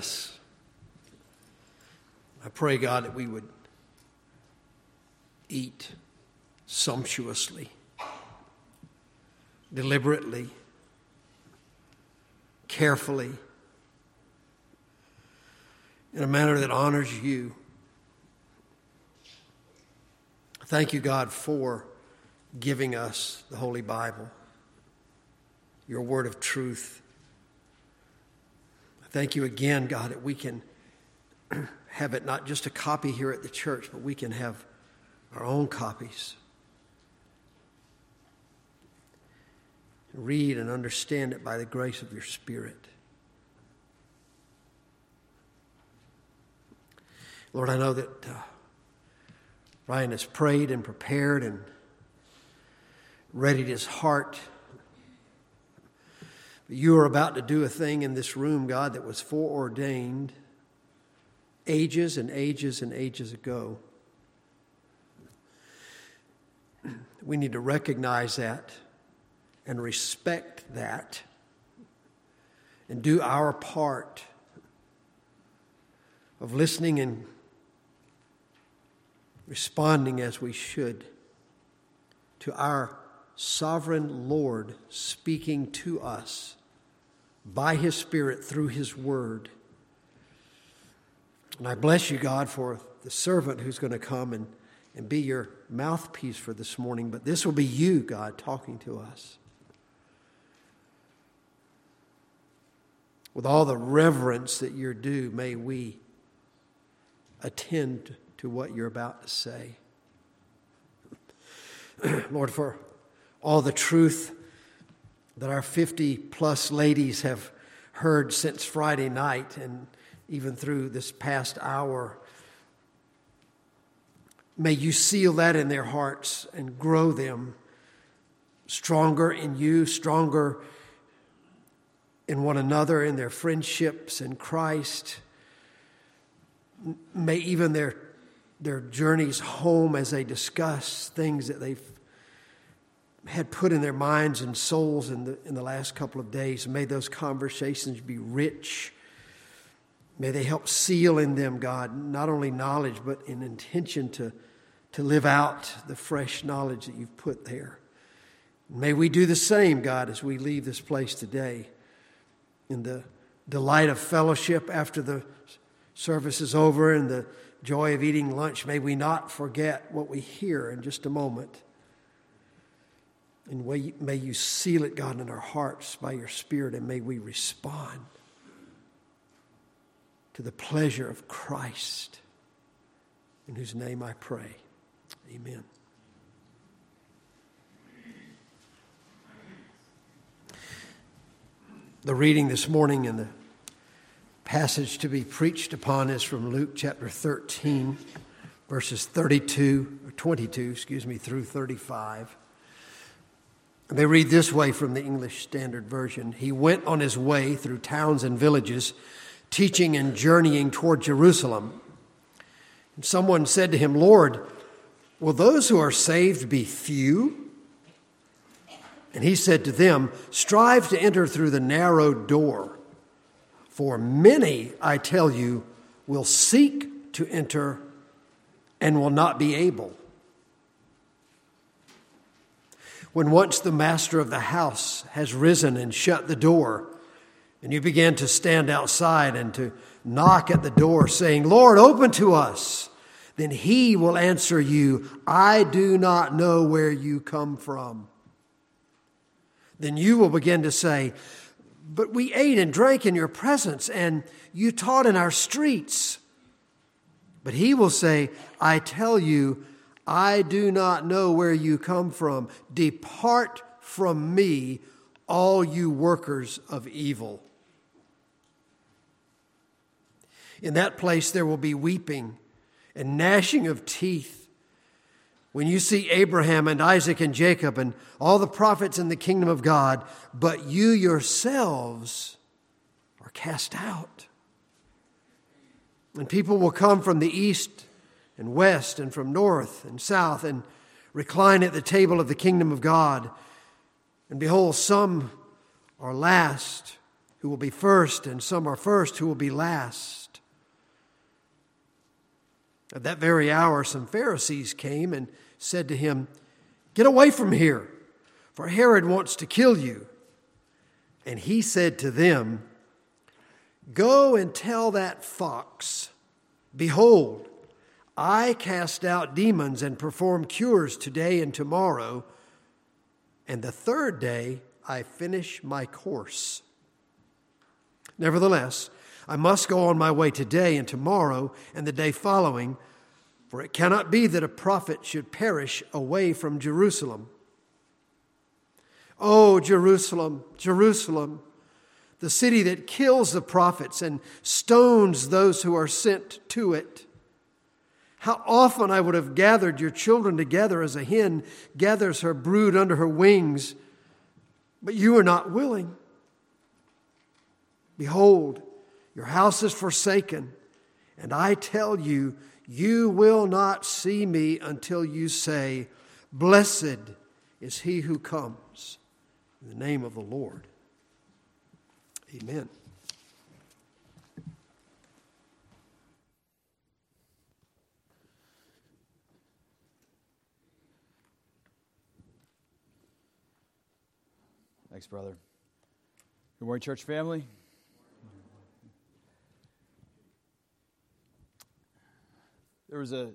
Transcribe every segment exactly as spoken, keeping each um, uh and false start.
us. I pray, God, that we would eat sumptuously, deliberately, carefully, in a manner that honors you. Thank you, God, for giving us the Holy Bible, your word of truth. Thank you again, God, that we can have it not just a copy here at the church, but we can have our own copies. Read and understand it by the grace of your Spirit. Lord, I know that uh, Ryan has prayed and prepared and readied his heart. But you are about to do a thing in this room, God, that was foreordained ages and ages and ages ago. We need to recognize that and respect that and do our part of listening and responding as we should to our sovereign Lord speaking to us by His Spirit through His Word. And I bless you, God, for the servant who's going to come and, and be your mouthpiece for this morning. But this will be you, God, talking to us. With all the reverence that you're due, may we attend to what you're about to say. Lord, for all the truth that our fifty-plus ladies have heard since Friday night and even through this past hour, may you seal that in their hearts and grow them stronger in you, stronger in one another, in their friendships in Christ. May even their their journeys home as they discuss things that they've had put in their minds and souls in the in the last couple of days. May those conversations be rich. May they help seal in them, God, not only knowledge, but an intention to, to live out the fresh knowledge that you've put there. May we do the same, God, as we leave this place today in the delight of fellowship after the service is over and the joy of eating lunch. May we not forget what we hear in just a moment. And may you seal it, God, in our hearts by your Spirit, and may we respond to the pleasure of Christ, in whose name I pray. Amen. The reading this morning and the passage to be preached upon is from Luke chapter thirteen, verses thirty-two, or twenty-two, excuse me, through thirty-five. They read this way from the English Standard Version. He went on his way through towns and villages, teaching and journeying toward Jerusalem. And someone said to him, Lord, will those who are saved be few? And he said to them, strive to enter through the narrow door. For many, I tell you, will seek to enter and will not be able. When once the master of the house has risen and shut the door, and you begin to stand outside and to knock at the door, saying, Lord, open to us, then he will answer you, I do not know where you come from. Then you will begin to say, but we ate and drank in your presence, and you taught in our streets. But he will say, I tell you, I do not know where you come from. Depart from me, all you workers of evil. In that place there will be weeping and gnashing of teeth when you see Abraham and Isaac and Jacob and all the prophets in the kingdom of God, but you yourselves are cast out. And people will come from the east and west and from north and south and recline at the table of the kingdom of God. And behold, some are last who will be first, and some are first who will be last. At that very hour, some Pharisees came and said to him, "Get away from here, for Herod wants to kill you." And he said to them, "Go and tell that fox, behold, I cast out demons and perform cures today and tomorrow, and the third day I finish my course. Nevertheless, I must go on my way today and tomorrow and the day following, for it cannot be that a prophet should perish away from Jerusalem. Oh, Jerusalem, Jerusalem, the city that kills the prophets and stones those who are sent to it. How often I would have gathered your children together as a hen gathers her brood under her wings, but you are not willing. Behold, your house is forsaken, and I tell you, you will not see me until you say, 'Blessed is he who comes in the name of the Lord.'" Amen. Thanks, brother. Good morning, church family. There was a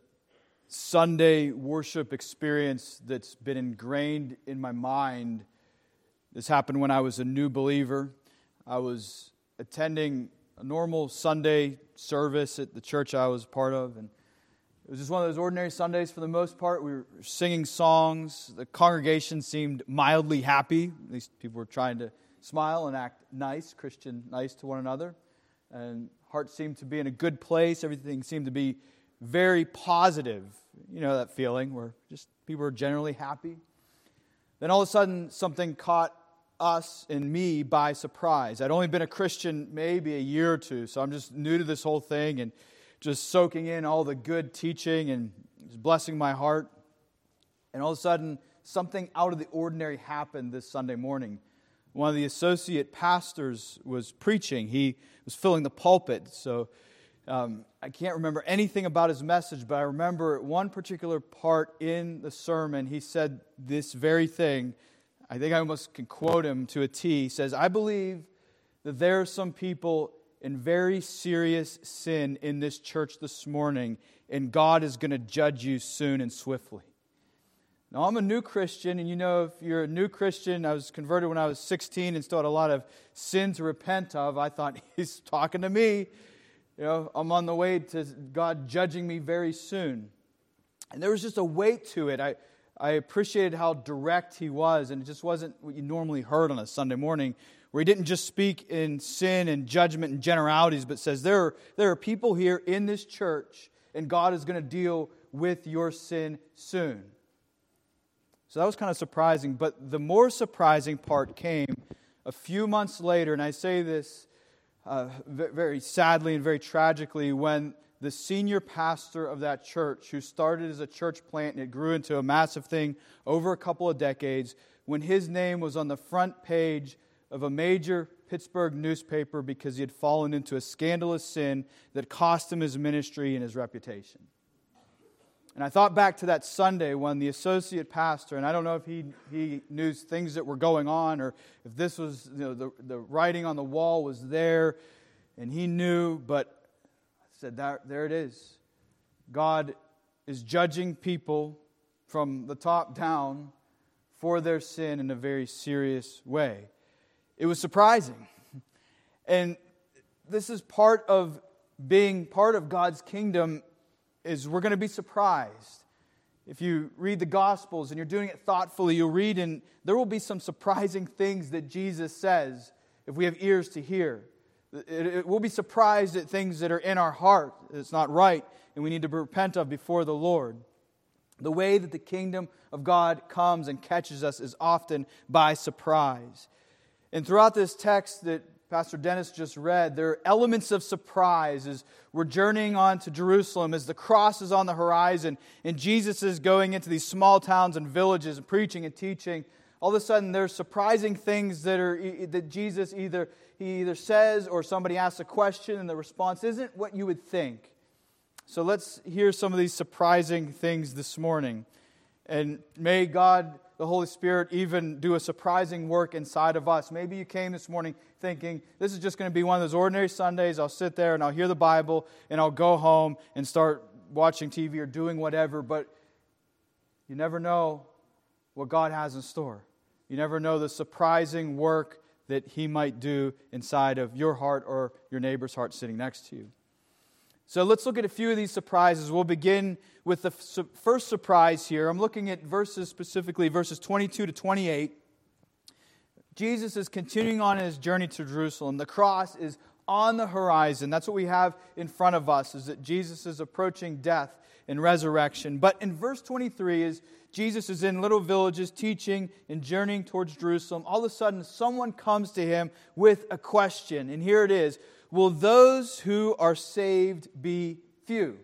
Sunday worship experience that's been ingrained in my mind. This happened when I was a new believer. I was attending a normal Sunday service at the church I was part of, and it was just one of those ordinary Sundays for the most part. We were singing songs. The congregation seemed mildly happy. At least people were trying to smile and act nice, Christian nice to one another. And hearts seemed to be in a good place. Everything seemed to be very positive. You know that feeling where just people are generally happy. Then all of a sudden, something caught us and me by surprise. I'd only been a Christian maybe a year or two, so I'm just new to this whole thing and just soaking in all the good teaching and just blessing my heart. And all of a sudden, something out of the ordinary happened this Sunday morning. One of the associate pastors was preaching. He was filling the pulpit. So um, I can't remember anything about his message, but I remember one particular part in the sermon, he said this very thing. I think I almost can quote him to a T. He says, "I believe that there are some people in very serious sin in this church this morning, and God is going to judge you soon and swiftly." Now, I'm a new Christian, and you know, if you're a new Christian, I was converted when I was sixteen and still had a lot of sin to repent of. I thought, he's talking to me. You know, I'm on the way to God judging me very soon. And there was just a weight to it. I, I appreciated how direct he was, and it just wasn't what you normally heard on a Sunday morning, where he didn't just speak in sin and judgment and generalities, but says there are, there are people here in this church, and God is going to deal with your sin soon. So that was kind of surprising, but the more surprising part came a few months later, and I say this uh, very sadly and very tragically, when the senior pastor of that church, who started as a church plant and it grew into a massive thing over a couple of decades, when his name was on the front page of a major Pittsburgh newspaper because he had fallen into a scandalous sin that cost him his ministry and his reputation. And I thought back to that Sunday when the associate pastor, and I don't know if he he knew things that were going on or if this was, you know, the, the writing on the wall was there and he knew, but I said, there, there it is. God is judging people from the top down for their sin in a very serious way. It was surprising. And this is part of being part of God's kingdom, is we're going to be surprised. If you read the Gospels and you're doing it thoughtfully, you'll read and there will be some surprising things that Jesus says if we have ears to hear. It, it, we'll be surprised at things that are in our heart that's not right and we need to repent of before the Lord. The way that the kingdom of God comes and catches us is often by surprise. And throughout this text that Pastor Dennis just read, there are elements of surprise as we're journeying on to Jerusalem, as the cross is on the horizon, and Jesus is going into these small towns and villages and preaching and teaching all of a sudden there's surprising things that are that Jesus either he either says or somebody asks a question and the response isn't what you would think. So let's hear some of these surprising things this morning. And may God, the Holy Spirit, even do a surprising work inside of us. Maybe you came this morning thinking, this is just going to be one of those ordinary Sundays. I'll sit there and I'll hear the Bible and I'll go home and start watching T V or doing whatever. But you never know what God has in store. You never know the surprising work that He might do inside of your heart or your neighbor's heart sitting next to you. So let's look at a few of these surprises. We'll begin with the first surprise here. I'm looking at verses specifically, verses twenty-two to twenty-eight. Jesus is continuing on His journey to Jerusalem. The cross is on the horizon. That's what we have in front of us, is that Jesus is approaching death and resurrection. But in verse twenty-three, as Jesus is in little villages teaching and journeying towards Jerusalem, all of a sudden someone comes to Him with a question. And here it is. Will those who are saved be few?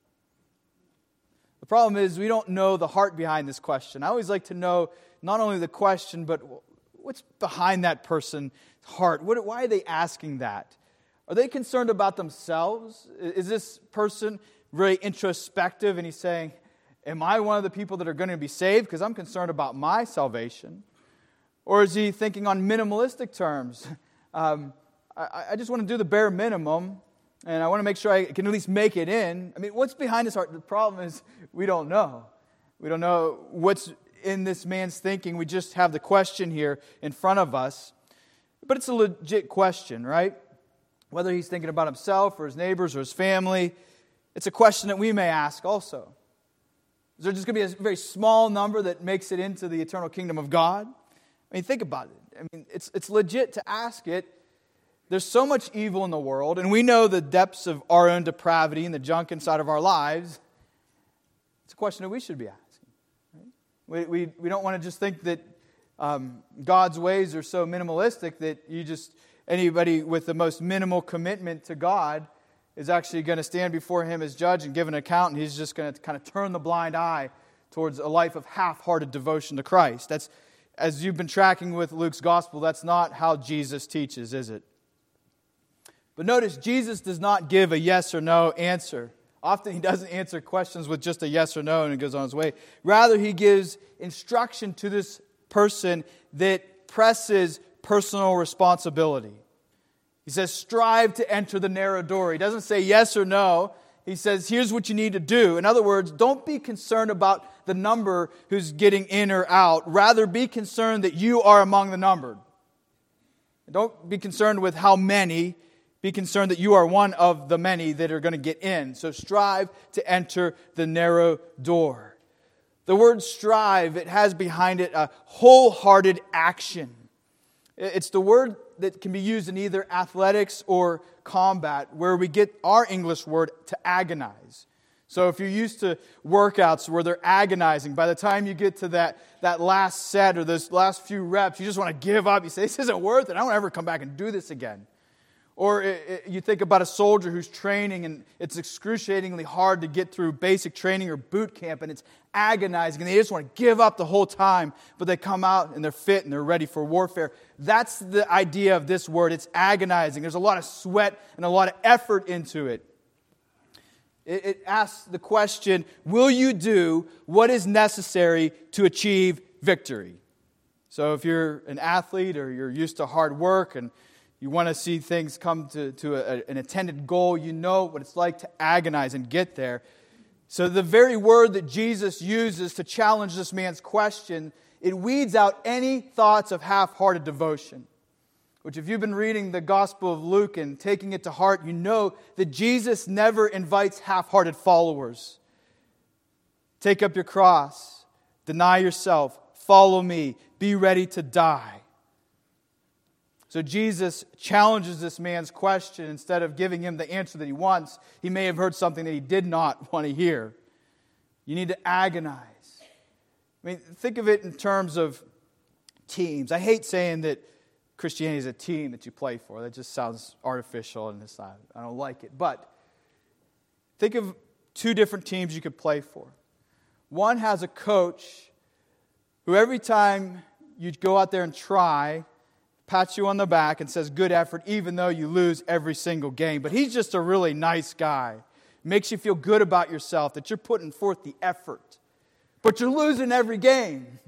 The problem is we don't know the heart behind this question. I always like to know not only the question, but what's behind that person's heart. What, why are they asking that? Are they concerned about themselves? Is this person very introspective and he's saying, am I one of the people that are going to be saved because I'm concerned about my salvation? Or is he thinking on minimalistic terms? Um, I, I just want to do the bare minimum, and I want to make sure I can at least make it in. I mean, what's behind his heart? The problem is we don't know. We don't know what's in this man's thinking. We just have the question here in front of us. But it's a legit question, right? Whether he's thinking about himself or his neighbors or his family, it's a question that we may ask also. Is there just going to be a very small number that makes it into the eternal kingdom of God? I mean, think about it. I mean, it's it's legit to ask it. There's so much evil in the world, and we know the depths of our own depravity and the junk inside of our lives. It's a question that we should be asking. Right? We, we, we don't want to just think that um, God's ways are so minimalistic that you just, anybody with the most minimal commitment to God is actually going to stand before Him as judge and give an account, and He's just going to kind of turn the blind eye towards a life of half-hearted devotion to Christ. That's, as you've been tracking with Luke's gospel, that's not how Jesus teaches, is it? But notice, Jesus does not give a yes or no answer. Often He doesn't answer questions with just a yes or no and He goes on His way. Rather, He gives instruction to this person that presses personal responsibility. He says, strive to enter the narrow door. He doesn't say yes or no. He says, here's what you need to do. In other words, don't be concerned about the number who's getting in or out. Rather, be concerned that you are among the numbered. Don't be concerned with how many. Be concerned that you are one of the many that are going to get in. So strive to enter the narrow door. The word strive, it has behind it a wholehearted action. It's the word that can be used in either athletics or combat, where we get our English word to agonize. So if you're used to workouts where they're agonizing, by the time you get to that, that last set or those last few reps, you just want to give up. You say, this isn't worth it. I don't ever come back and do this again. Or it, it, you think about a soldier who's training and it's excruciatingly hard to get through basic training or boot camp, and it's agonizing and they just want to give up the whole time, but they come out and they're fit and they're ready for warfare. That's the idea of this word. It's agonizing. There's a lot of sweat and a lot of effort into it. It, it asks the question, will you do what is necessary to achieve victory? So if you're an athlete or you're used to hard work and you want to see things come to, to a, an intended goal, you know what it's like to agonize and get there. So the very word that Jesus uses to challenge this man's question, it weeds out any thoughts of half-hearted devotion. Which if you've been reading the Gospel of Luke and taking it to heart, you know that Jesus never invites half-hearted followers. Take up your cross, deny yourself, follow me, be ready to die. So Jesus challenges this man's question. Instead of giving him the answer that he wants, he may have heard something that he did not want to hear. You need to agonize. I mean, think of it in terms of teams. I hate saying that Christianity is a team that you play for. That just sounds artificial and it's not, I don't like it. But think of two different teams you could play for. One has a coach who every time you go out there and try, pats you on the back and says, good effort, even though you lose every single game. But he's just a really nice guy. Makes you feel good about yourself, that you're putting forth the effort. But you're losing every game.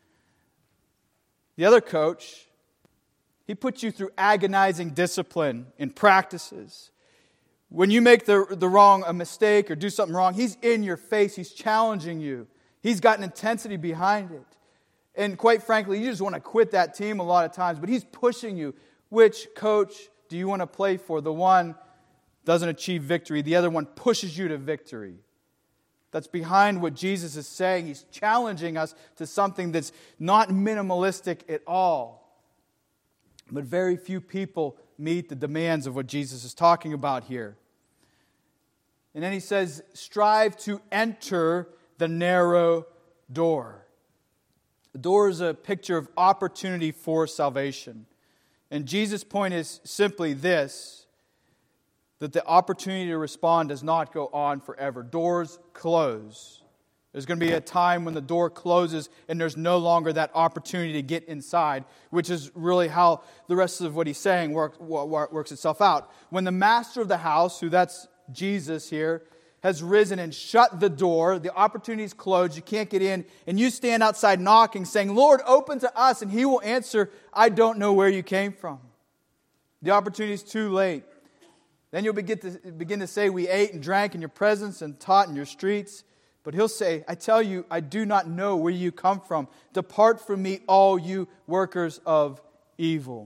The other coach, he puts you through agonizing discipline in practices. When you make the, the wrong a mistake or do something wrong, he's in your face. He's challenging you. He's got an intensity behind it. And quite frankly, you just want to quit that team a lot of times, but he's pushing you. Which coach do you want to play for? The one doesn't achieve victory. The other one pushes you to victory. That's behind what Jesus is saying. He's challenging us to something that's not minimalistic at all. But very few people meet the demands of what Jesus is talking about here. And then he says, strive to enter the narrow door. The door is a picture of opportunity for salvation. And Jesus' point is simply this, that the opportunity to respond does not go on forever. Doors close. There's going to be a time when the door closes and there's no longer that opportunity to get inside, which is really how the rest of what he's saying work, works itself out. When the master of the house, who that's Jesus here, has risen and shut the door, the opportunity is closed, you can't get in, and you stand outside knocking, saying, Lord, open to us, and he will answer, I don't know where you came from. The opportunity is too late. Then you'll begin to, begin to say, we ate and drank in your presence and taught in your streets. But he'll say, I tell you, I do not know where you come from. Depart from me, all you workers of evil.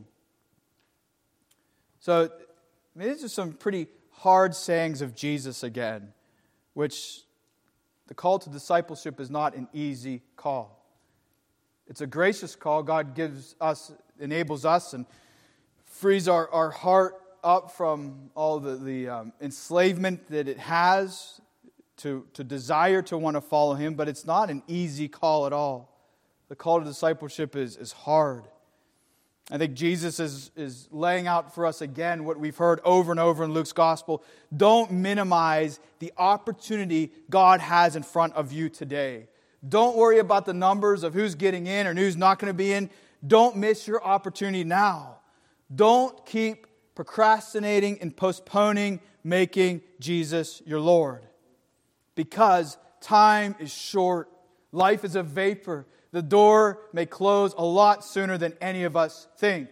So, I mean, these are some pretty hard sayings of Jesus again, which the call to discipleship is not an easy call. It's a gracious call. God gives us, enables us, and frees our, our heart up from all the, the um, enslavement that it has to, to desire to want to follow Him, but it's not an easy call at all. The call to discipleship is, is hard. I think Jesus is, is laying out for us again what we've heard over and over in Luke's Gospel. Don't minimize the opportunity God has in front of you today. Don't worry about the numbers of who's getting in or who's not going to be in. Don't miss your opportunity now. Don't keep procrastinating and postponing making Jesus your Lord. Because time is short. Life is a vapor. The door may close a lot sooner than any of us think.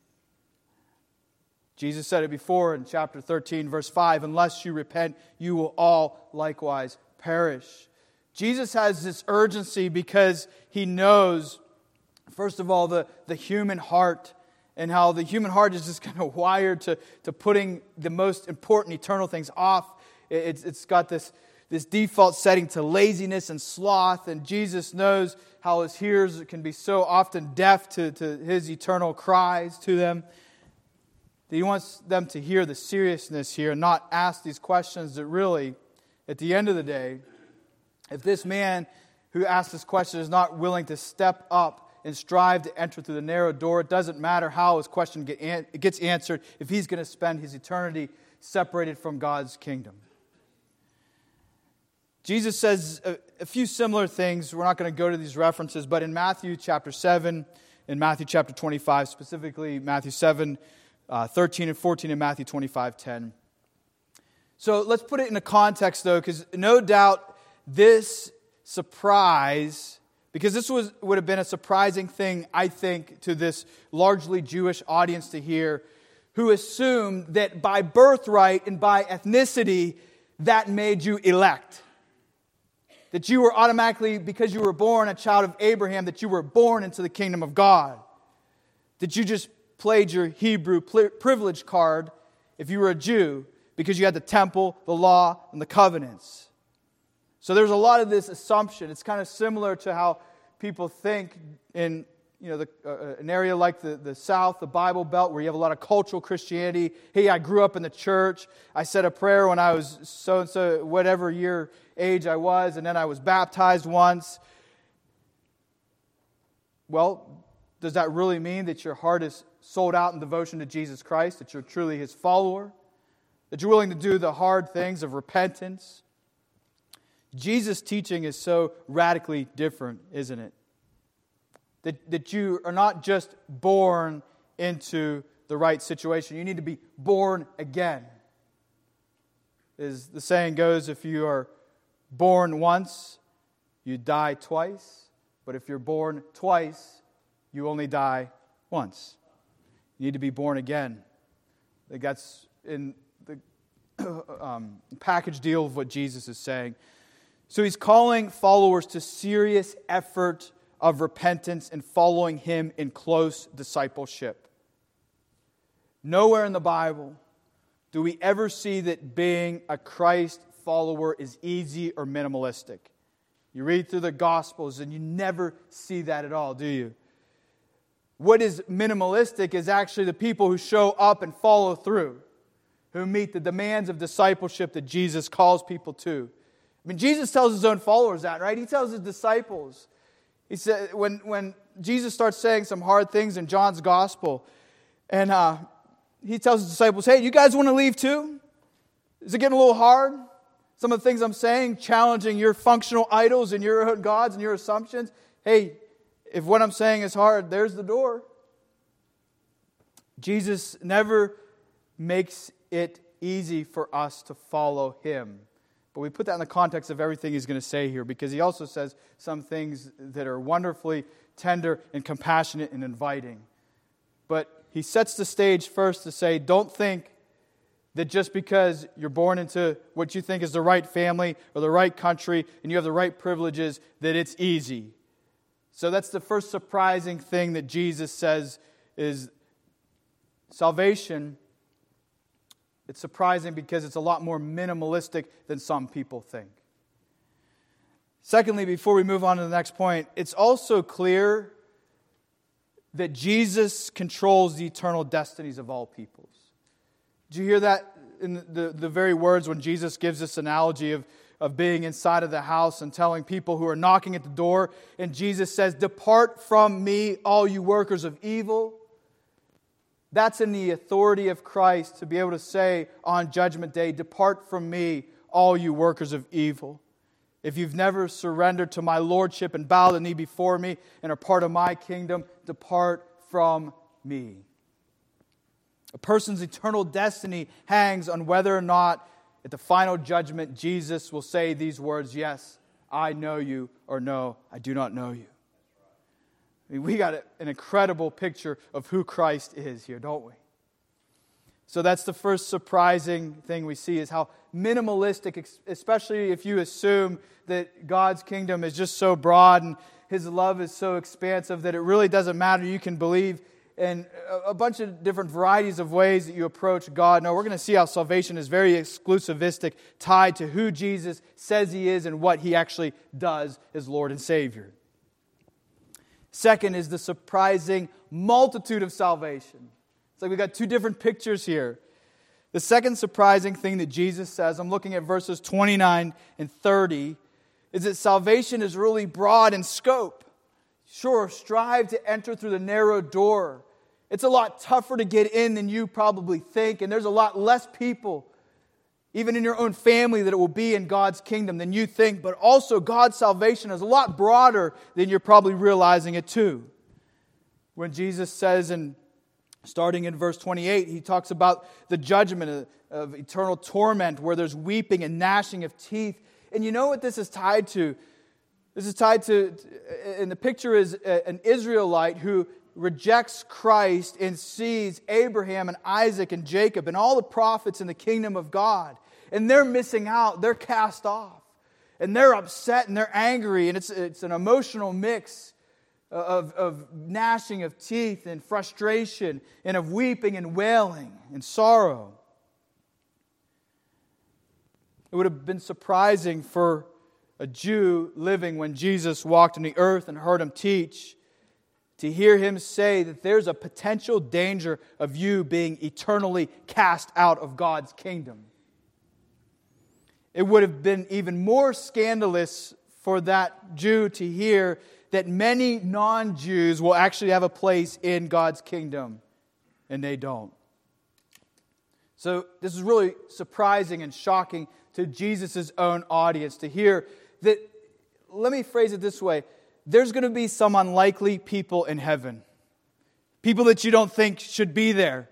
Jesus said it before in chapter thirteen, verse five, unless you repent, you will all likewise perish. Jesus has this urgency because He knows, first of all, the, the human heart and how the human heart is just kind of wired to, to putting the most important eternal things off. It's, it's got this, this default setting to laziness and sloth, and Jesus knows how His hearers can be so often deaf to, to His eternal cries to them. That He wants them to hear the seriousness here and not ask these questions that really, at the end of the day, if this man who asked this question is not willing to step up and strive to enter through the narrow door, it doesn't matter how his question get an- it gets answered if he's going to spend his eternity separated from God's kingdom. Jesus says a, a few similar things. We're not going to go to these references, but in Matthew chapter seven, in Matthew chapter twenty-five, specifically Matthew seven, uh, thirteen and fourteen, and Matthew twenty-five, ten. So let's put it in a context, though, because no doubt this surprise, because this was would have been a surprising thing, I think, to this largely Jewish audience to hear, who assumed that by birthright and by ethnicity, that made you elect. That you were automatically, because you were born a child of Abraham, that you were born into the kingdom of God. That you just played your Hebrew privilege card if you were a Jew, because you had the temple, the law, and the covenants. So there's a lot of this assumption. It's kind of similar to how people think in you know the, uh, an area like the, the South, the Bible Belt, where you have a lot of cultural Christianity. Hey, I grew up in the church. I said a prayer when I was so-and-so, whatever year age I was, and then I was baptized once. Well, does that really mean that your heart is sold out in devotion to Jesus Christ, that you're truly His follower, that you're willing to do the hard things of repentance? Jesus' teaching is so radically different, isn't it? That, that you are not just born into the right situation. You need to be born again. As the saying goes, if you are born once, you die twice. But if you're born twice, you only die once. You need to be born again. I think that's in the um, package deal of what Jesus is saying. So he's calling followers to serious effort of repentance and following Him in close discipleship. Nowhere in the Bible do we ever see that being a Christ follower is easy or minimalistic. You read through the Gospels and you never see that at all, do you? What is minimalistic is actually the people who show up and follow through, who meet the demands of discipleship that Jesus calls people to. I mean, Jesus tells His own followers that, right? He tells His disciples. He said, when, when Jesus starts saying some hard things in John's Gospel, and uh, He tells His disciples, hey, you guys want to leave too? Is it getting a little hard? Some of the things I'm saying, challenging your functional idols and your gods and your assumptions. Hey, if what I'm saying is hard, there's the door. Jesus never makes it easy for us to follow Him. But we put that in the context of everything He's going to say here, because He also says some things that are wonderfully tender and compassionate and inviting. But He sets the stage first to say, don't think that just because you're born into what you think is the right family or the right country and you have the right privileges, that it's easy. So that's the first surprising thing that Jesus says is salvation. It's surprising because it's a lot more minimalistic than some people think. Secondly, before we move on to the next point, it's also clear that Jesus controls the eternal destinies of all peoples. Did you hear that in the, the, the very words when Jesus gives this analogy of, of being inside of the house and telling people who are knocking at the door, and Jesus says, "Depart from me, all you workers of evil." That's in the authority of Christ to be able to say on Judgment Day, "Depart from me, all you workers of evil." If you've never surrendered to my lordship and bowed the knee before me and are part of my kingdom, depart from me. A person's eternal destiny hangs on whether or not at the final judgment Jesus will say these words, "Yes, I know you," or "No, I do not know you." I mean, we got an incredible picture of who Christ is here, don't we? So that's the first surprising thing we see, is how minimalistic, especially if you assume that God's kingdom is just so broad and His love is so expansive that it really doesn't matter. You can believe in a bunch of different varieties of ways that you approach God. No, we're going to see how salvation is very exclusivistic, tied to who Jesus says He is and what He actually does as Lord and Savior. Second is the surprising multitude of salvation. It's like we've got two different pictures here. The second surprising thing that Jesus says, I'm looking at verses twenty-nine and thirty, is that salvation is really broad in scope. Sure, strive to enter through the narrow door. It's a lot tougher to get in than you probably think, and there's a lot less people, even in your own family, that it will be in God's kingdom than you think. But also, God's salvation is a lot broader than you're probably realizing it too. When Jesus says, in starting in verse twenty-eight, He talks about the judgment of, of eternal torment, where there's weeping and gnashing of teeth. And you know what this is tied to? This is tied to, and the picture is an Israelite who rejects Christ and sees Abraham and Isaac and Jacob and all the prophets in the kingdom of God. And they're missing out. They're cast off. And they're upset and they're angry. And it's, it's an emotional mix of, of gnashing of teeth and frustration and of weeping and wailing and sorrow. It would have been surprising for a Jew living when Jesus walked on the earth and heard Him teach, to hear Him say that there's a potential danger of you being eternally cast out of God's kingdom. It would have been even more scandalous for that Jew to hear that many non-Jews will actually have a place in God's kingdom, and they don't. So this is really surprising and shocking to Jesus' own audience to hear that. Let me phrase it this way. there's going to be some unlikely people in heaven. People that you don't think should be there.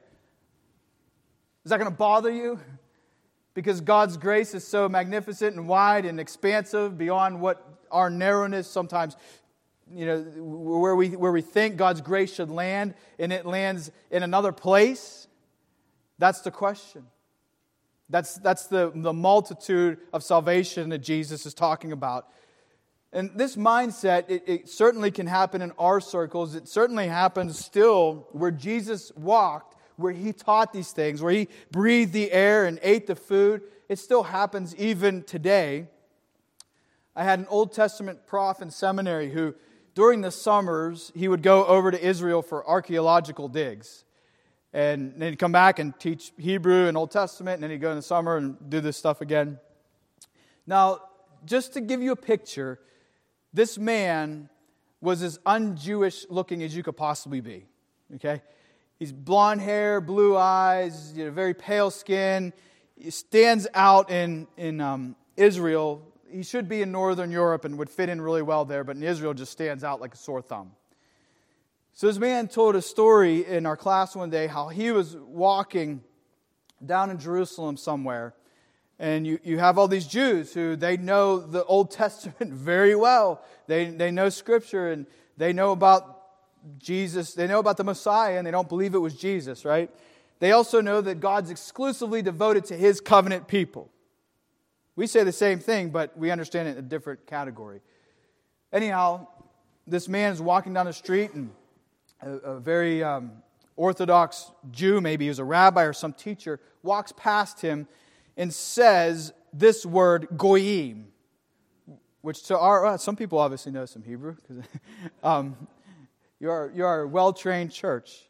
Is that going to bother you? Because God's grace is so magnificent and wide and expansive beyond what our narrowness sometimes, you know, where we where we think God's grace should land, and it lands in another place. That's the question. That's that's the, the multitude of salvation that Jesus is talking about. And this mindset, it, it certainly can happen in our circles. It certainly happens still where Jesus walked, where He taught these things, where He breathed the air and ate the food. It still happens even today. I had an Old Testament prof in seminary who, during the summers, he would go over to Israel for archaeological digs. And then he'd come back and teach Hebrew and Old Testament, and then he'd go in the summer and do this stuff again. Now, just to give you a picture, this man was as un-Jewish looking as you could possibly be. Okay? He's blonde hair, blue eyes, you know, very pale skin. He stands out in, in um, Israel. He should be in Northern Europe and would fit in really well there, but in Israel just stands out like a sore thumb. So this man told a story in our class one day how he was walking down in Jerusalem somewhere. And you, you have all these Jews who they know the Old Testament very well. They, they know Scripture and they know about Jesus. They know about the Messiah and they don't believe it was Jesus, right? They also know that God's exclusively devoted to His covenant people. We say the same thing, but we understand it in a different category. Anyhow, this man is walking down the street and a, a very um, Orthodox Jew, maybe he was a rabbi or some teacher, walks past him and says this word, goyim, which to our, uh, some people obviously know some Hebrew, because um, you are, you are a well-trained church.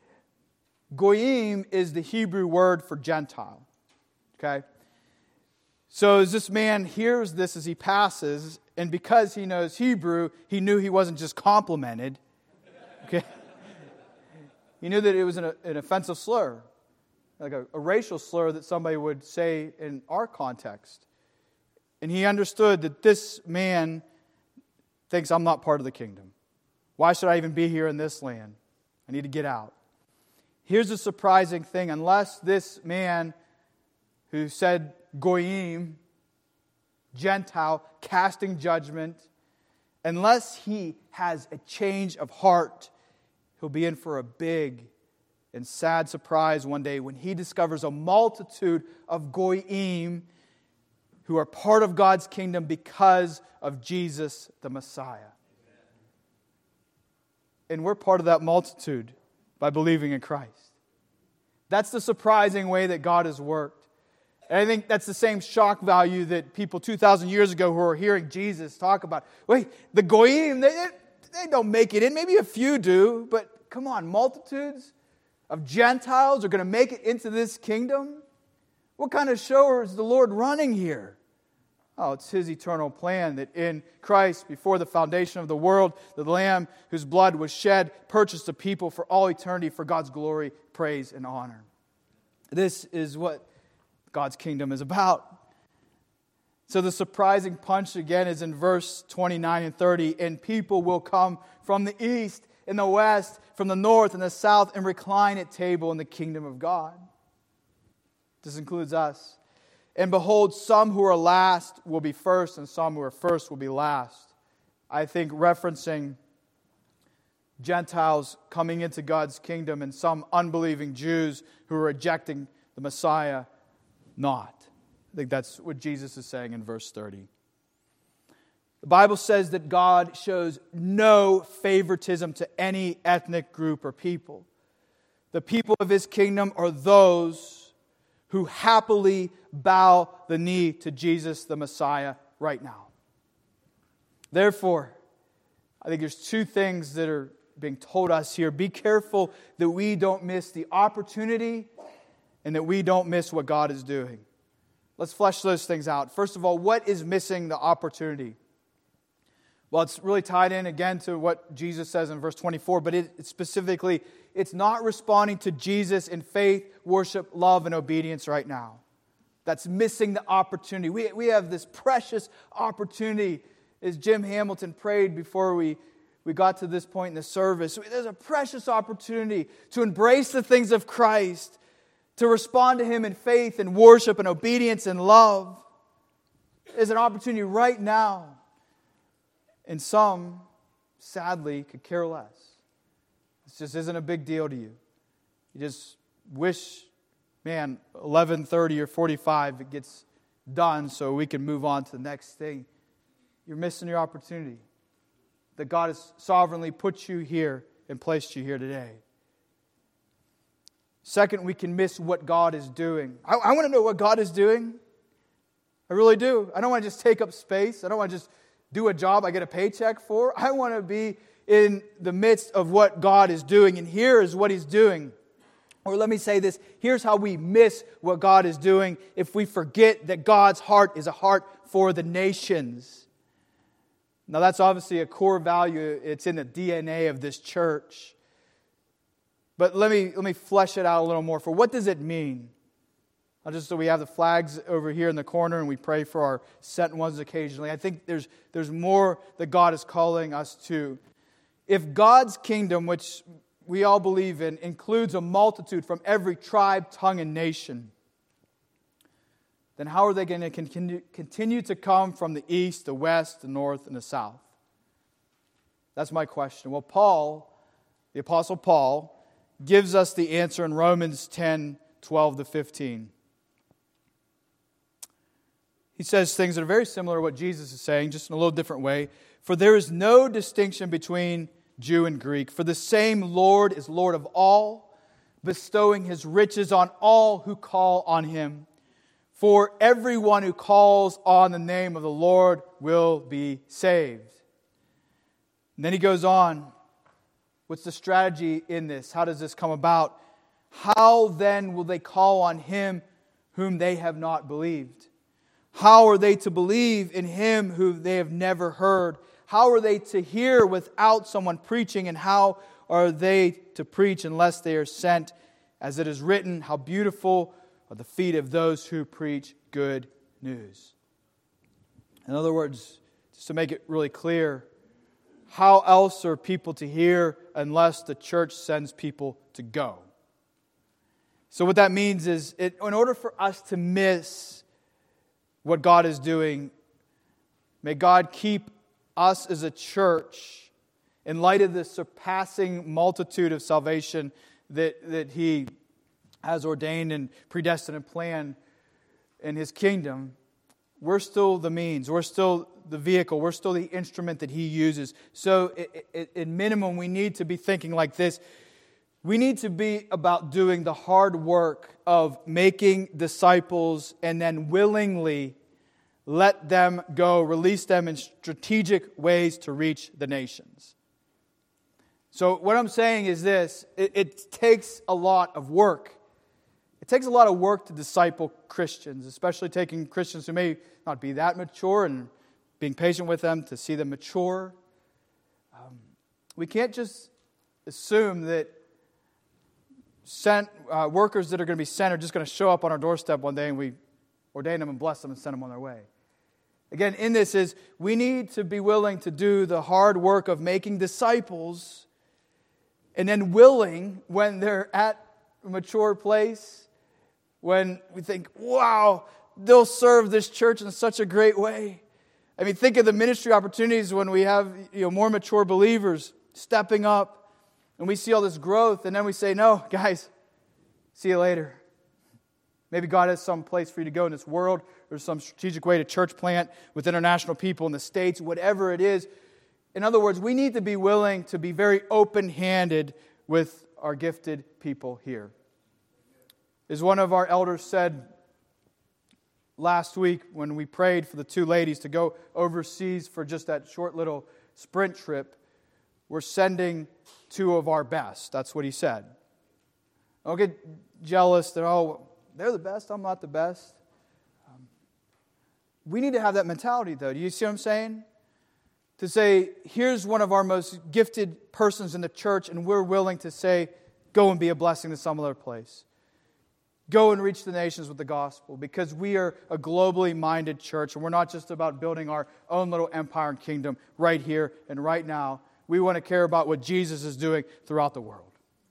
Goyim is the Hebrew word for Gentile, okay? So as this man hears this as he passes, and because he knows Hebrew, he knew he wasn't just complimented, okay? He knew that it was an, an offensive slur, like a, a racial slur that somebody would say in our context. And he understood that this man thinks I'm not part of the kingdom. Why should I even be here in this land? I need to get out. Here's the surprising thing. Unless this man who said goyim, Gentile, casting judgment, unless he has a change of heart, he'll be in for a big and sad surprise one day when he discovers a multitude of goyim who are part of God's kingdom because of Jesus the Messiah. And we're part of that multitude by believing in Christ. That's the surprising way that God has worked. And I think that's the same shock value that people two thousand years ago who are hearing Jesus talk about. Wait, the goyim, they, they don't make it in. Maybe a few do, but come on, multitudes of Gentiles are going to make it into this kingdom? What kind of show is the Lord running here? Oh, it's His eternal plan that in Christ, before the foundation of the world, the Lamb whose blood was shed, purchased a people for all eternity for God's glory, praise, and honor. This is what God's kingdom is about. So the surprising punch again is in verse twenty-nine and thirty. And people will come from the east and the west, from the north and the south, and recline at table in the kingdom of God. This includes us. And behold, some who are last will be first, and some who are first will be last. I think referencing Gentiles coming into God's kingdom and some unbelieving Jews who are rejecting the Messiah not. I think that's what Jesus is saying in verse thirty. The Bible says that God shows no favoritism to any ethnic group or people. The people of His kingdom are those who happily bow the knee to Jesus the Messiah right now. Therefore, I think there's two things that are being told us here. Be careful that we don't miss the opportunity and that we don't miss what God is doing. Let's flesh those things out. First of all, what is missing the opportunity? Well, it's really tied in again to what Jesus says in verse twenty-four, but it, it specifically, it's not responding to Jesus in faith, worship, love, and obedience right now. That's missing the opportunity. We, we have this precious opportunity as Jim Hamilton prayed before we, we got to this point in the service, there's a precious opportunity to embrace the things of Christ, to respond to Him in faith and worship and obedience and love. There's an opportunity right now. And some, sadly, could care less. This just isn't a big deal to you. You just wish, man, eleven thirty or forty-five it gets done so we can move on to the next thing. You're missing your opportunity. That God has sovereignly put you here and placed you here today. Second, we can miss what God is doing. I, I want to know what God is doing. I really do. I don't want to just take up space. I don't want to just do a job I get a paycheck for. I want to be in the midst of what God is doing. And here is what He's doing. Or let me say this. Here's how we miss what God is doing if we forget that God's heart is a heart for the nations. Now that's obviously a core value. It's in the D N A of this church. But let me, let me flesh it out a little more. For what does it mean? I'll just so we have the flags over here in the corner and we pray for our sent ones occasionally. I think there's, there's more that God is calling us to. If God's kingdom, which we all believe in, includes a multitude from every tribe, tongue, and nation, then how are they going to continue, continue to come from the east, the west, the north, and the south? That's my question. Well, Paul, the Apostle Paul, gives us the answer in Romans ten, twelve to fifteen. He says things that are very similar to what Jesus is saying, just in a little different way. For there is no distinction between Jew and Greek, for the same Lord is Lord of all, bestowing His riches on all who call on Him. For everyone who calls on the name of the Lord will be saved. And then he goes on. What's the strategy in this? How does this come about? How then will they call on Him whom they have not believed? How are they to believe in Him who they have never heard? How are they to hear without someone preaching? And how are they to preach unless they are sent? As it is written, how beautiful are the feet of those who preach good news. In other words, just to make it really clear, how else are people to hear unless the church sends people to go? So what that means is, it, in order for us to miss what God is doing, may God keep us as a church in light of the surpassing multitude of salvation that, that He has ordained and predestined and planned in His kingdom. We're still the means. We're still the vehicle. We're still the instrument that He uses. So, at minimum, we need to be thinking like this. We need to be about doing the hard work of making disciples and then willingly let them go, release them in strategic ways to reach the nations. So what I'm saying is this. It, it takes a lot of work. It takes a lot of work to disciple Christians, especially taking Christians who may not be that mature and being patient with them to see them mature. Um, we can't just assume that sent uh, workers that are going to be sent are just going to show up on our doorstep one day and we ordain them and bless them and send them on their way. Again, in this is we need to be willing to do the hard work of making disciples and then willing when they're at a mature place, when we think, wow, they'll serve this church in such a great way. I mean, think of the ministry opportunities when we have, you know, more mature believers stepping up and we see all this growth and then we say, no, guys, see you later. Maybe God has some place for you to go in this world or some strategic way to church plant with international people in the States, whatever it is. In other words, we need to be willing to be very open-handed with our gifted people here. As one of our elders said last week when we prayed for the two ladies to go overseas for just that short little sprint trip, we're sending two of our best. That's what he said. Don't get jealous that, oh, they're the best, I'm not the best. Um, we need to have that mentality, though. Do you see what I'm saying? To say, here's one of our most gifted persons in the church, and we're willing to say, go and be a blessing to some other place. Go and reach the nations with the gospel, because we are a globally minded church, and we're not just about building our own little empire and kingdom right here and right now. We want to care about what Jesus is doing throughout the world.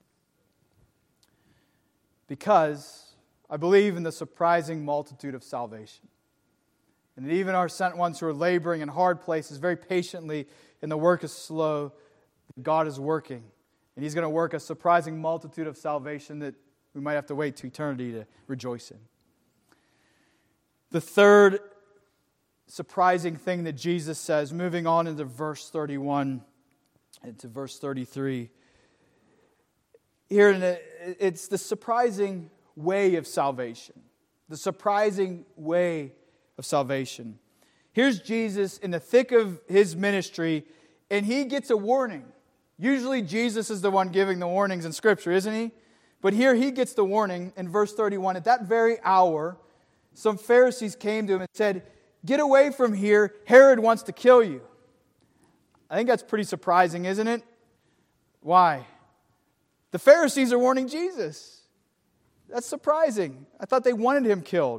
Because I believe in the surprising multitude of salvation. And that even our sent ones who are laboring in hard places very patiently, and the work is slow, God is working. And He's going to work a surprising multitude of salvation that we might have to wait to eternity to rejoice in. The third surprising thing that Jesus says, moving on into verse thirty-one and to verse thirty-three. Here, it's the surprising way of salvation. The surprising way of salvation. Here's Jesus in the thick of His ministry, and He gets a warning. Usually Jesus is the one giving the warnings in Scripture, isn't He? But here He gets the warning in verse thirty-one. At that very hour, some Pharisees came to Him and said, "Get away from here. Herod wants to kill you." I think that's pretty surprising, isn't it? Why? The Pharisees are warning Jesus. That's surprising. I thought they wanted Him killed.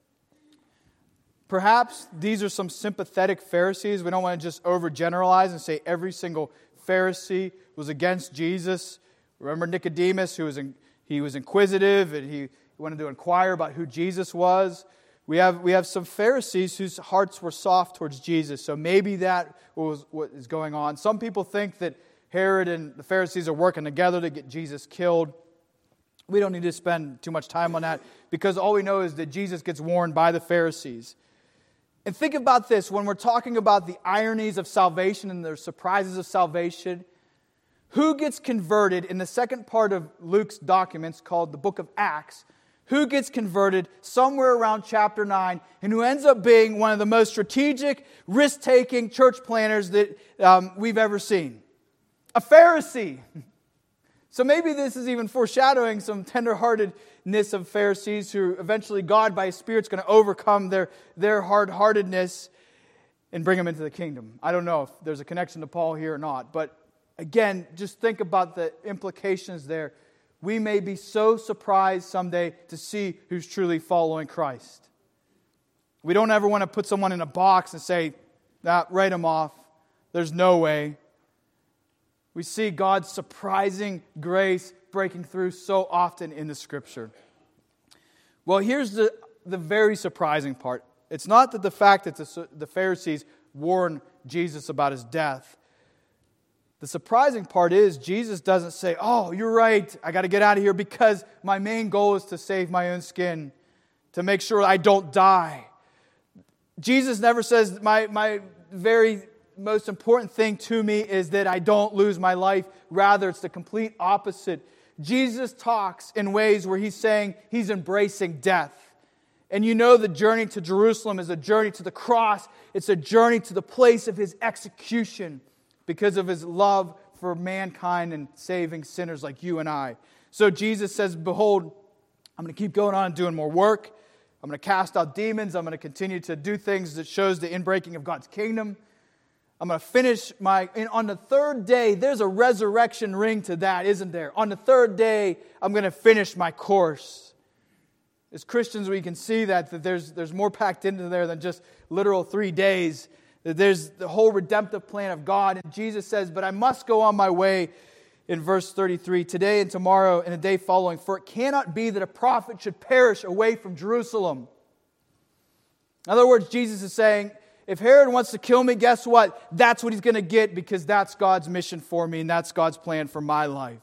Perhaps these are some sympathetic Pharisees. We don't want to just overgeneralize and say every single Pharisee was against Jesus. Remember Nicodemus, who was in, he was inquisitive and he wanted to inquire about who Jesus was. We have we have some Pharisees whose hearts were soft towards Jesus. So maybe that was what is going on. Some people think that Herod and the Pharisees are working together to get Jesus killed. We don't need to spend too much time on that, because all we know is that Jesus gets warned by the Pharisees. And think about this, when we're talking about the ironies of salvation and the surprises of salvation, who gets converted in the second part of Luke's documents called the book of Acts? Who gets converted somewhere around chapter nine, and who ends up being one of the most strategic, risk-taking church planners that um, we've ever seen? A Pharisee. So maybe this is even foreshadowing some tenderheartedness of Pharisees who eventually God by His Spirit is going to overcome their, their hard-heartedness and bring them into the kingdom. I don't know if there's a connection to Paul here or not, but again, just think about the implications there. We may be so surprised someday to see who's truly following Christ. We don't ever want to put someone in a box and say, nah, write them off. There's no way. We see God's surprising grace breaking through so often in the Scripture. Well, here's the, the very surprising part. It's not that the fact that the, the Pharisees warn Jesus about His death. The surprising part is Jesus doesn't say, "Oh, you're right, I got to get out of here because my main goal is to save my own skin, to make sure I don't die." Jesus never says, my, my very most important thing to me is that I don't lose my life. Rather, it's the complete opposite. Jesus talks in ways where He's saying He's embracing death. And you know the journey to Jerusalem is a journey to the cross. It's a journey to the place of His execution because of His love for mankind and saving sinners like you and I. So Jesus says, behold, I'm going to keep going on and doing more work. I'm going to cast out demons. I'm going to continue to do things that shows the inbreaking of God's kingdom. I'm going to finish my... And on the third day, there's a resurrection ring to that, isn't there? On the third day, I'm going to finish my course. As Christians, we can see that, that there's, there's more packed into there than just literal three days. That there's the whole redemptive plan of God. And Jesus says, but I must go on my way in verse thirty-three, today and tomorrow and the day following. For it cannot be that a prophet should perish away from Jerusalem. In other words, Jesus is saying, if Herod wants to kill me, guess what? That's what he's going to get, because that's God's mission for me and that's God's plan for my life.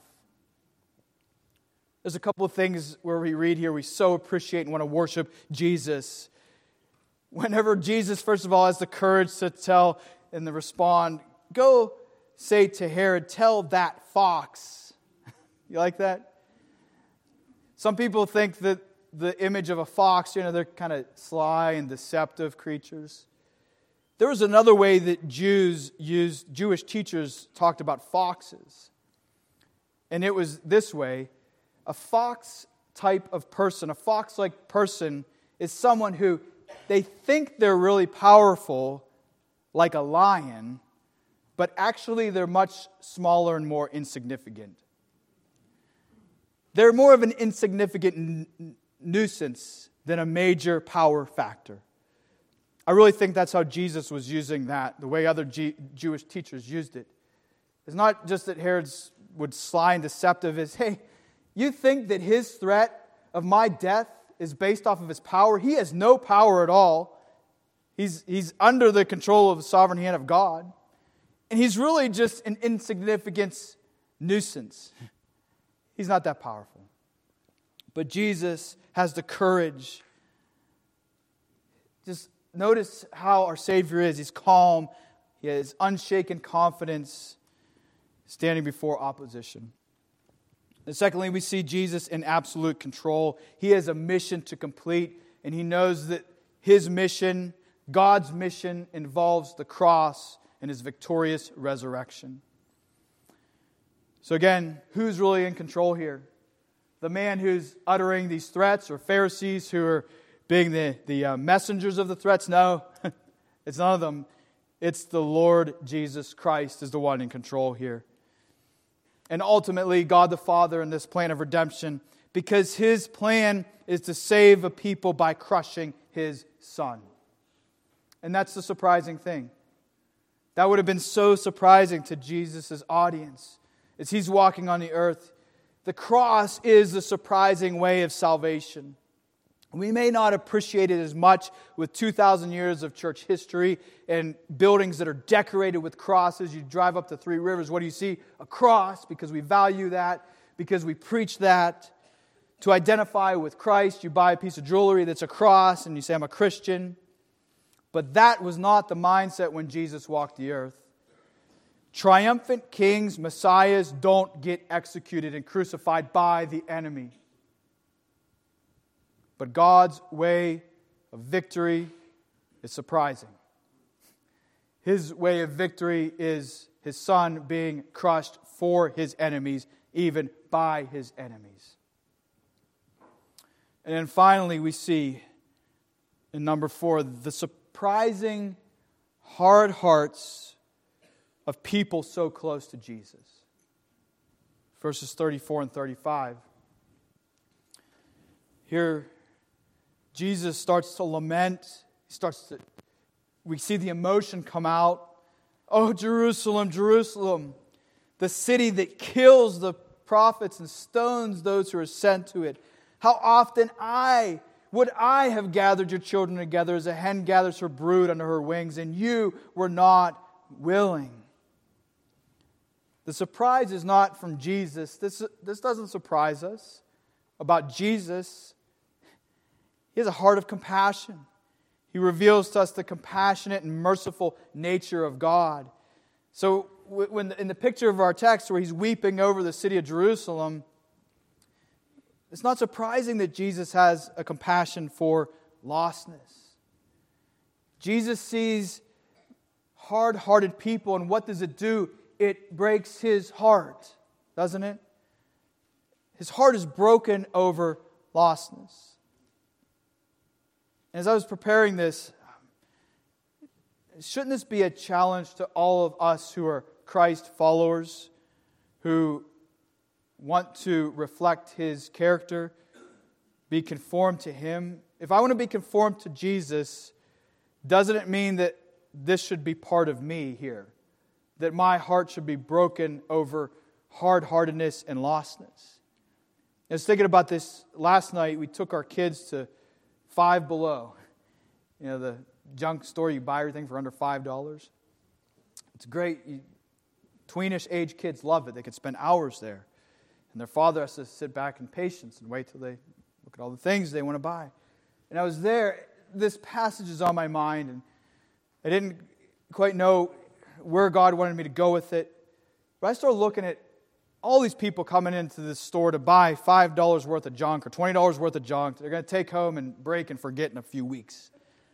There's a couple of things where we read here we so appreciate and want to worship Jesus. Whenever Jesus, first of all, has the courage to tell and to respond, go say to Herod, tell that fox. You like that? Some people think that the image of a fox, you know, they're kind of sly and deceptive creatures. There was another way that Jews used, Jewish teachers talked about foxes. And it was this way. A fox type of person, a fox-like person, is someone who they think they're really powerful, like a lion, but actually they're much smaller and more insignificant. They're more of an insignificant nuisance than a major power factor. I really think that's how Jesus was using that, the way other G- Jewish teachers used it. It's not just that Herod's would sly and deceptive is, hey, you think that his threat of my death is based off of his power? He has no power at all. He's, he's under the control of the sovereign hand of God. And he's really just an insignificant nuisance. He's not that powerful. But Jesus has the courage. Just notice how our Savior is. He's calm. He has unshaken confidence standing before opposition. And secondly, we see Jesus in absolute control. He has a mission to complete, and he knows that his mission, God's mission, involves the cross and his victorious resurrection. So again, who's really in control here? The man who's uttering these threats, or Pharisees who are being the, the uh, messengers of the threats? No, it's none of them. It's the Lord Jesus Christ is the one in control here. And ultimately, God the Father in this plan of redemption, because his plan is to save a people by crushing his Son. And that's the surprising thing. That would have been so surprising to Jesus' audience as he's walking on the earth. The cross is the surprising way of salvation. We may not appreciate it as much with two thousand years of church history and buildings that are decorated with crosses. You drive up to Three Rivers, what do you see? A cross, because we value that, because we preach that. To identify with Christ, you buy a piece of jewelry that's a cross and you say, I'm a Christian. But that was not the mindset when Jesus walked the earth. Triumphant kings, messiahs, don't get executed and crucified by the enemy. But God's way of victory is surprising. His way of victory is his Son being crushed for his enemies, even by his enemies. And then finally we see in number four, the surprising hard hearts of people so close to Jesus. Verses thirty-four and thirty-five. Here, Jesus starts to lament. He starts to, we see the emotion come out. Oh, Jerusalem, Jerusalem, the city that kills the prophets and stones those who are sent to it. How often I would I have gathered your children together as a hen gathers her brood under her wings, and you were not willing. The surprise is not from Jesus. This, this doesn't surprise us about Jesus. He has a heart of compassion. He reveals to us the compassionate and merciful nature of God. So when in the picture of our text where he's weeping over the city of Jerusalem, it's not surprising that Jesus has a compassion for lostness. Jesus sees hard-hearted people, and what does it do? It breaks his heart, doesn't it? His heart is broken over lostness. As I was preparing this, shouldn't this be a challenge to all of us who are Christ followers, who want to reflect his character, be conformed to him? If I want to be conformed to Jesus, doesn't it mean that this should be part of me here? That my heart should be broken over hard-heartedness and lostness? I was thinking about this last night. We took our kids to Five Below. You know, the junk store, you buy everything for under five dollars. It's great. You, tweenish age kids love it. They could spend hours there. And their father has to sit back in patience and wait till they look at all the things they want to buy. And I was there. This passage is on my mind, and I didn't quite know where God wanted me to go with it. But I started looking at all these people coming into this store to buy five dollars worth of junk or twenty dollars worth of junk. They're going to take home and break and forget in a few weeks.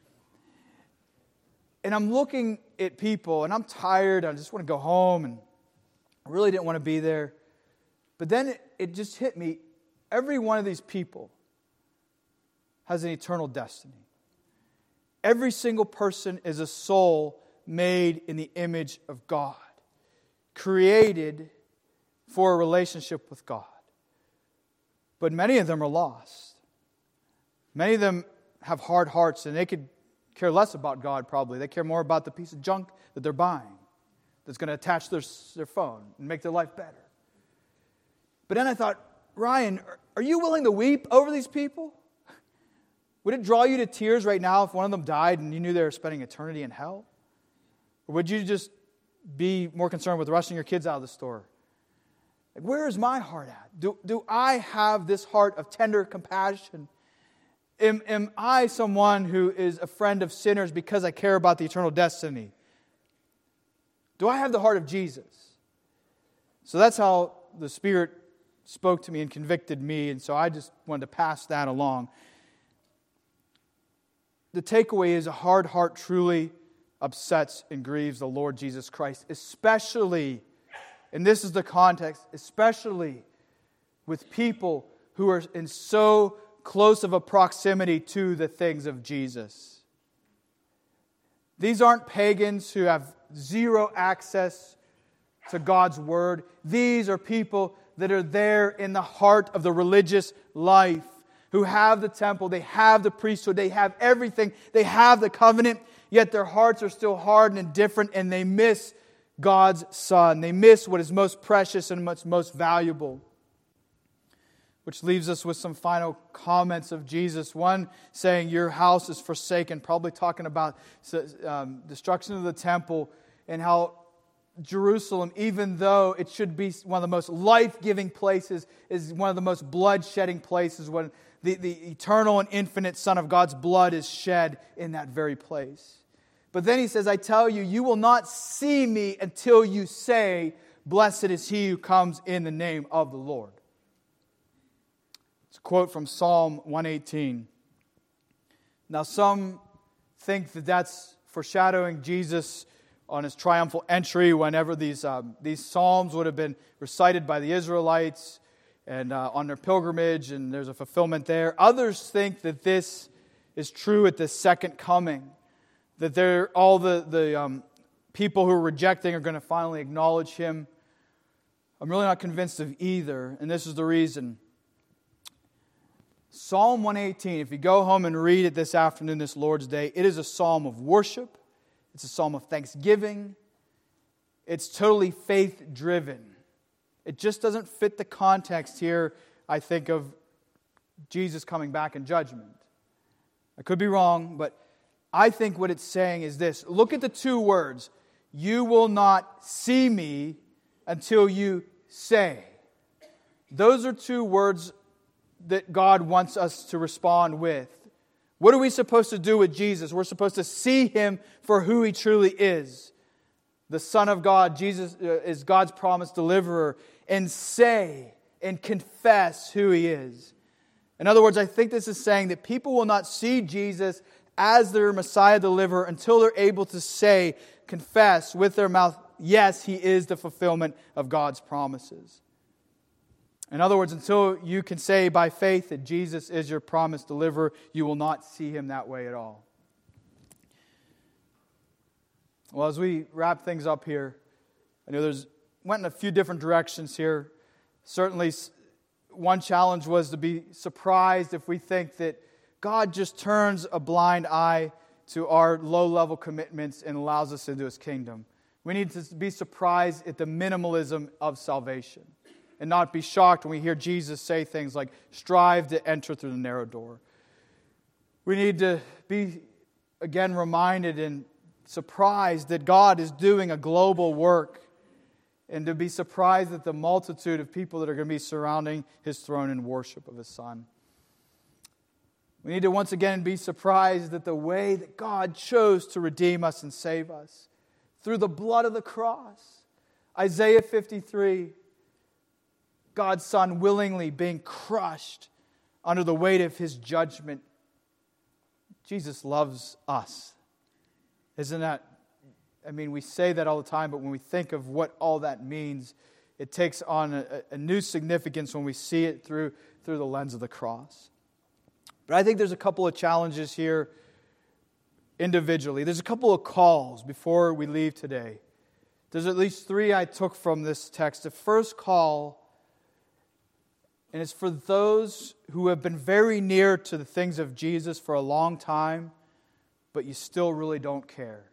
And I'm looking at people, and I'm tired. I just want to go home, and I really didn't want to be there. But then it, it just hit me. Every one of these people has an eternal destiny. Every single person is a soul made in the image of God, created for a relationship with God. But many of them are lost. Many of them have hard hearts, and they could care less about God probably. They care more about the piece of junk that they're buying that's going to attach their, their phone and make their life better. But then I thought, Ryan, are you willing to weep over these people? Would it draw you to tears right now if one of them died and you knew they were spending eternity in hell? Or would you just be more concerned with rushing your kids out of the store? Like, where is my heart at? Do, do I have this heart of tender compassion? Am, am I someone who is a friend of sinners because I care about the eternal destiny? Do I have the heart of Jesus? So that's how the Spirit spoke to me and convicted me, and so I just wanted to pass that along. The takeaway is a hard heart truly upsets and grieves the Lord Jesus Christ, especially, and this is the context, especially with people who are in so close of a proximity to the things of Jesus. These aren't pagans who have zero access to God's Word. These are people that are there in the heart of the religious life, who have the temple, they have the priesthood, they have everything, they have the covenant, yet their hearts are still hard and indifferent, and they miss God's Son. They miss what is most precious and what's most valuable. Which leaves us with some final comments of Jesus. One saying, your house is forsaken, probably talking about um, destruction of the temple, and how Jerusalem, even though it should be one of the most life-giving places, is one of the most blood-shedding places, when the, the eternal and infinite Son of God's blood is shed in that very place. But then he says, I tell you, you will not see me until you say, blessed is he who comes in the name of the Lord. It's a quote from Psalm one eighteen. Now some think that that's foreshadowing Jesus on his triumphal entry, whenever these um, these psalms would have been recited by the Israelites and uh, on their pilgrimage, and there's a fulfillment there. Others think that this is true at the second coming, that they're, all the, the um, people who are rejecting are going to finally acknowledge him. I'm really not convinced of either, and this is the reason. Psalm one eighteen, if you go home and read it this afternoon, this Lord's Day, it is a psalm of worship. It's a psalm of thanksgiving. It's totally faith-driven. It just doesn't fit the context here, I think, of Jesus coming back in judgment. I could be wrong, but I think what it's saying is this. Look at the two words. You will not see me until you say. Those are two words that God wants us to respond with. What are we supposed to do with Jesus? We're supposed to see Him for who He truly is. The Son of God, Jesus is God's promised deliverer, and say and confess who He is. In other words, I think this is saying that people will not see Jesus as their Messiah deliverer until they're able to say, confess with their mouth, yes, He is the fulfillment of God's promises. In other words, until you can say by faith that Jesus is your promised deliverer, you will not see Him that way at all. Well, as we wrap things up here, I know there's went in a few different directions here. Certainly, one challenge was to be surprised if we think that God just turns a blind eye to our low-level commitments and allows us into His kingdom. We need to be surprised at the minimalism of salvation and not be shocked when we hear Jesus say things like, strive to enter through the narrow door. We need to be, again, reminded and surprised that God is doing a global work, and to be surprised at the multitude of people that are going to be surrounding His throne in worship of His Son. We need to once again be surprised at the way that God chose to redeem us and save us through the blood of the cross. Isaiah fifty-three, God's Son willingly being crushed under the weight of His judgment. Jesus loves us. Isn't that, I mean, we say that all the time, but when we think of what all that means, it takes on a, a new significance when we see it through, through the lens of the cross. But I think there's a couple of challenges here individually. There's a couple of calls before we leave today. There's at least three I took from this text. The first call And it's for those who have been very near to the things of Jesus for a long time, but you still really don't care.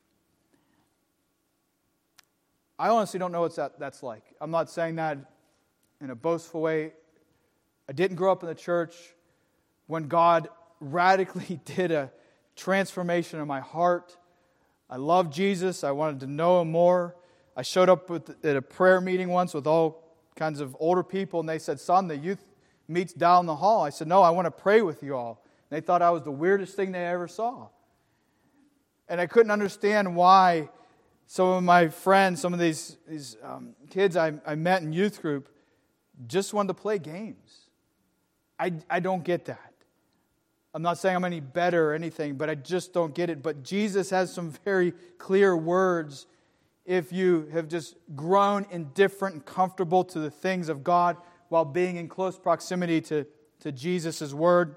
I honestly don't know what that, that's like. I'm not saying that in a boastful way. I didn't grow up in the church. When God radically did a transformation in my heart, I loved Jesus. I wanted to know Him more. I showed up with, at a prayer meeting once with all kinds of older people, and they said, "Son, the youth meets down the hall." I said, "No, I want to pray with you all." And they thought I was the weirdest thing they ever saw. And I couldn't understand why some of my friends, some of these, these um, kids I, I met in youth group, just wanted to play games. I, I don't get that. I'm not saying I'm any better or anything, but I just don't get it. But Jesus has some very clear words. If you have just grown indifferent and comfortable to the things of God while being in close proximity to, to Jesus' word,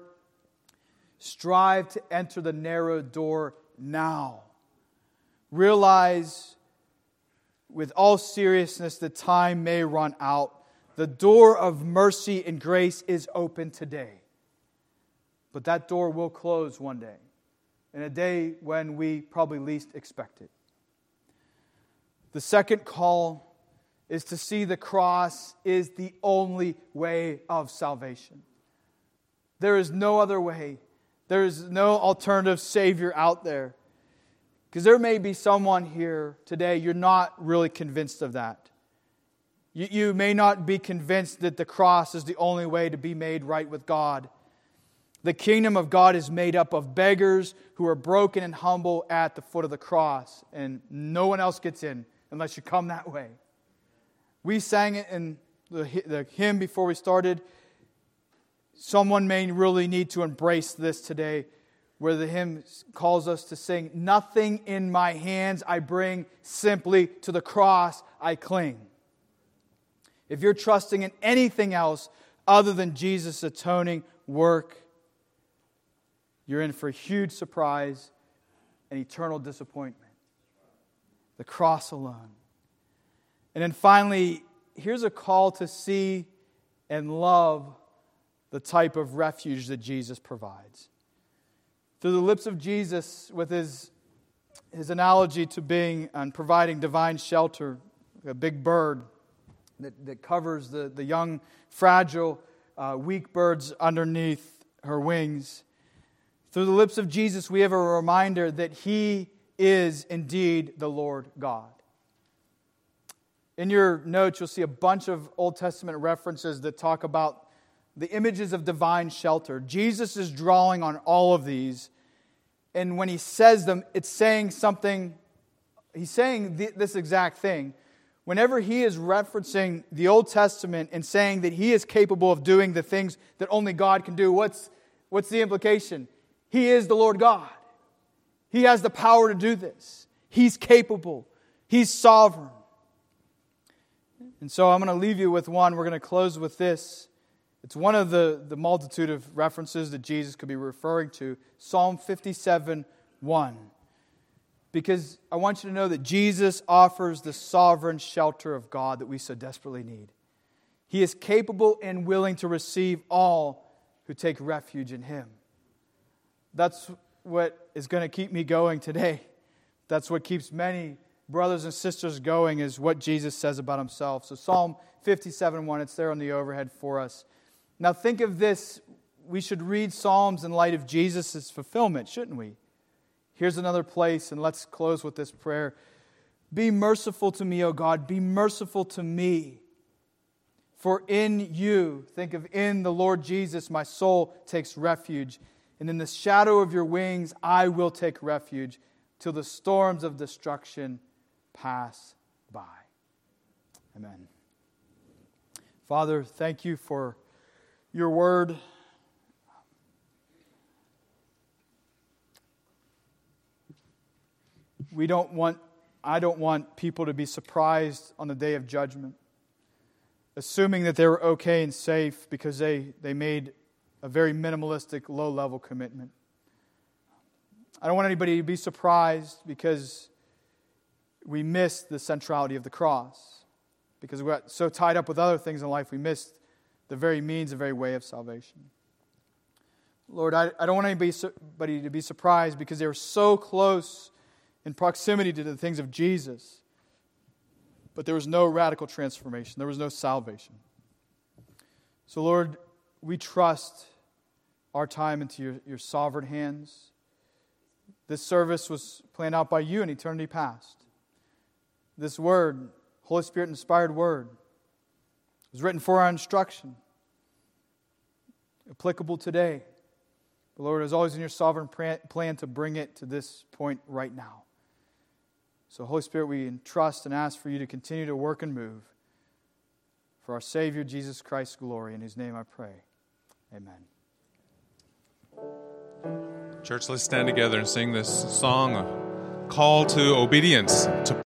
strive to enter the narrow door now. Realize with all seriousness that time may run out. The door of mercy and grace is open today. But that door will close one day, in a day when we probably least expect it. The second call is to see the cross is the only way of salvation. There is no other way. There is no alternative Savior out there. Because there may be someone here today, you're not really convinced of that. You, you may not be convinced that the cross is the only way to be made right with God. The kingdom of God is made up of beggars who are broken and humble at the foot of the cross. And no one else gets in unless you come that way. We sang it in the, the hymn before we started. Someone may really need to embrace this today, where the hymn calls us to sing, "Nothing in my hands I bring, simply to the cross I cling." If you're trusting in anything else other than Jesus' atoning work, you're in for a huge surprise and eternal disappointment. The cross alone. And then finally, here's a call to see and love the type of refuge that Jesus provides. Through the lips of Jesus, with his, his analogy to being and providing divine shelter, a big bird that, that covers the, the young, fragile, uh, weak birds underneath her wings. Through the lips of Jesus, we have a reminder that He is indeed the Lord God. In your notes, you'll see a bunch of Old Testament references that talk about the images of divine shelter. Jesus is drawing on all of these. And when He says them, it's saying something. He's saying th- this exact thing. Whenever He is referencing the Old Testament and saying that He is capable of doing the things that only God can do, what's, what's the implication? He is the Lord God. He has the power to do this. He's capable. He's sovereign. And so I'm going to leave you with one. We're going to close with this. It's one of the, the multitude of references that Jesus could be referring to. Psalm fifty-seven one. Because I want you to know that Jesus offers the sovereign shelter of God that we so desperately need. He is capable and willing to receive all who take refuge in Him. That's what is going to keep me going today. That's what keeps many brothers and sisters going, is what Jesus says about Himself. So Psalm fifty-seven one, it's there on the overhead for us. Now think of this. We should read Psalms in light of Jesus' fulfillment, shouldn't we? Here's another place, and let's close with this prayer. Be merciful to me, O God. Be merciful to me. For in You, think of in the Lord Jesus, my soul takes refuge. And in the shadow of Your wings, I will take refuge till the storms of destruction pass by. Amen. Father, thank You for Your word. We don't want, I don't want people to be surprised on the day of judgment, assuming that they were okay and safe because they, they made a very minimalistic, low-level commitment. I don't want anybody to be surprised because we missed the centrality of the cross. Because we got so tied up with other things in life, we missed the very means, the very way of salvation. Lord, I, I don't want anybody to be surprised because they were so close in proximity to the things of Jesus, but there was no radical transformation. There was no salvation. So, Lord, we trust our time into your, your sovereign hands. This service was planned out by you in eternity past. This word, Holy Spirit-inspired word, was written for our instruction, applicable today. But Lord, it was always in your sovereign plan to bring it to this point right now. So, Holy Spirit, we entrust and ask for you to continue to work and move for our Savior, Jesus Christ's glory. In His name I pray. Amen. Church, let's stand together and sing this song, a call to obedience, to